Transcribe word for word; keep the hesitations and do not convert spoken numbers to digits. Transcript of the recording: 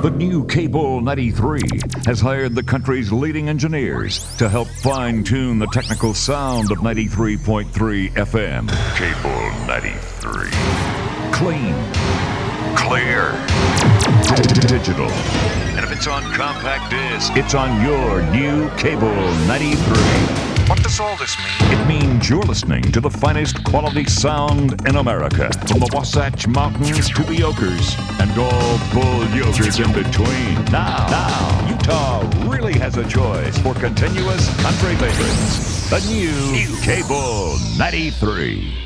The new Cable ninety-three has hired the country's leading engineers to help fine-tune the technical sound of ninety-three point three F M. Cable ninety-three. Clean. Clear. Digital. And if it's on compact disc, it's on your new Cable ninety-three. What does all this mean? It means you're listening to the finest quality sound in America. From the Wasatch Mountains to the Yokers and all bull yokers in between. Now, now, Utah really has a choice for continuous country favorites. The new, new Cable ninety-three.